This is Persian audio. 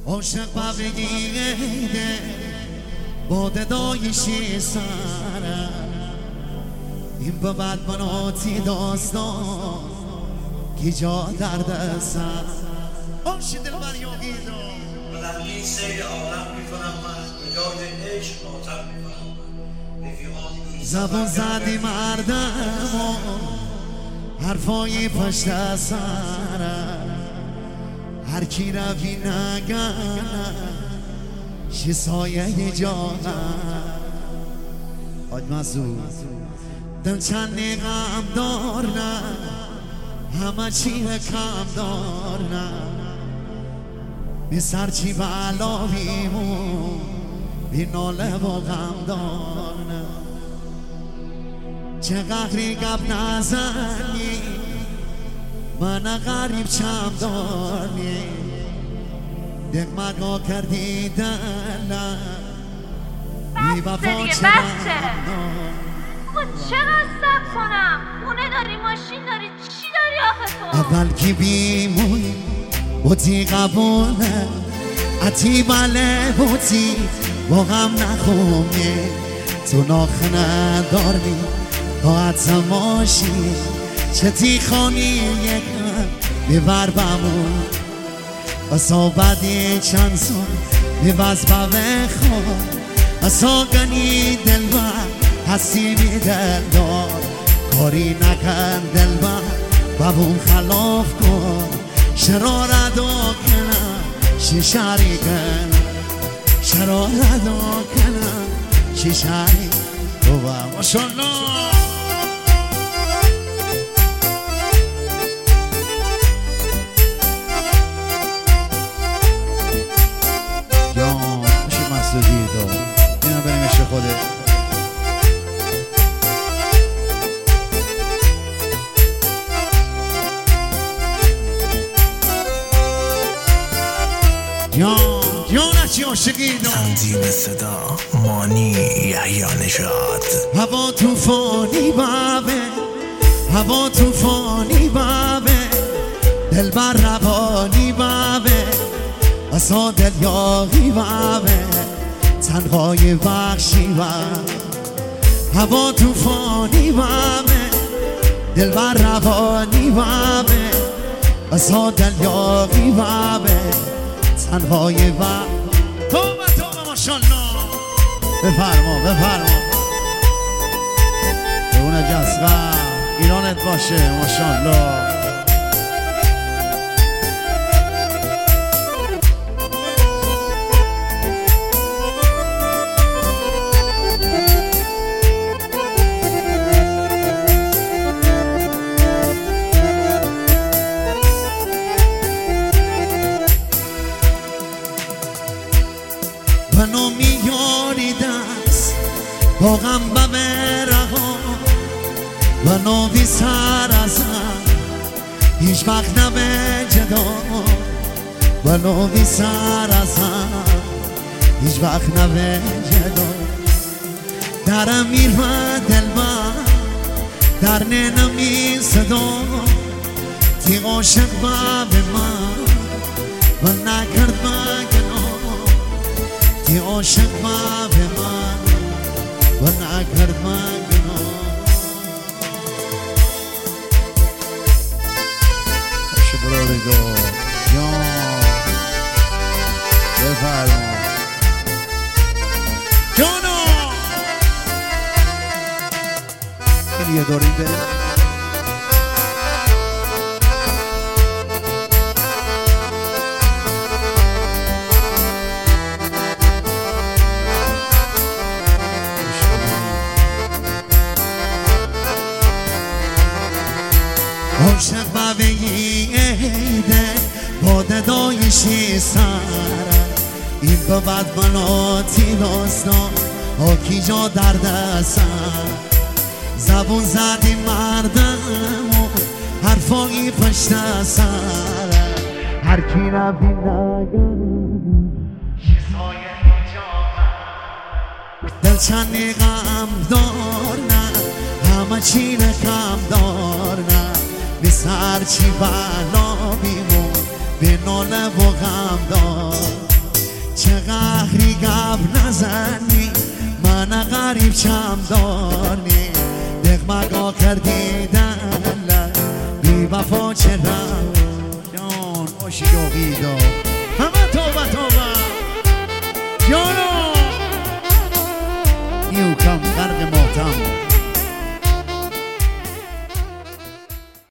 عاشق بگیده با ددایشی سره این به بعد مناتی داستان کی جا درد سر عاشق دلبر یاقی دار بلندی سیر عالم میکنم من به یاد عشق ماتم میکنم زبان زدی مردم و حرفای پشت سره هر کی روی نگن شی سایه جانه آج مزود دل چند غم دار نه همه چی کم دار نه بی سر چی بلا بیمون بی ناله و غم دار نه چه قهری گب نزنی من غریب چم داری دق مگا کردی دلم بی وفا چه خود چقدر سب کنم؟ خونه داری، ماشین داری، چی داری آخه تو؟ اول کی بیمونی بودی قبوله اتی بله بودی با غم نخونی تو ناخ نداری با ماشی چه تی خانی یکم بیبر بمون اصا بدی چند سال بیبز بخون اصا گنی دل بر هستی بی دل دار کاری نکن دل بر ببون خلاف کن شرارت کنم شیشاری کنم شرارت کنم شیشاری کنم ماشالله اینو بریم عشق خوده جان چی عاشقی دار تنظیم صدا مانی یحیی نژاد هوا توفانی بابه هوا توفانی بابه دل بر روانی بابه اصلا دل یاقی بابه تنهای بخشی بابه هوا توفانی بابه دل بر روانی بابه اصلا دل یاقی بابه تنهای بابه توبه ماشالله بفرما به اون جزغه ایرانت باشه ماشالله منو میاری دست با غم ببره ها منو بی سر ازم هیچ وقت نبه جدا منو بی سر ازم هیچ وقت نبه جدا درم میرمه دل من در نمی صدا تی عاشق به من و نکرد من تی عاشق به من و نکرد من گناه باشه برو بگو جان بفرما جانا خیلی یه داریم بریم عاشق بگیده با ددایشی سره این به بعد مناتی داستان کی جا درد سر زبون زدی مردم و حرفایی پشت سره هر کی روی نگن شی سایه جا دل چند غم دار نه همه چی کم دار نه بی سر چی بلا بیمون به ناله و غم دار چه قهری گب نزنی من غریب چم دارنی دقمقا کردی دلم بی وفا چرا جان آشی و غیدا همه توبه توبه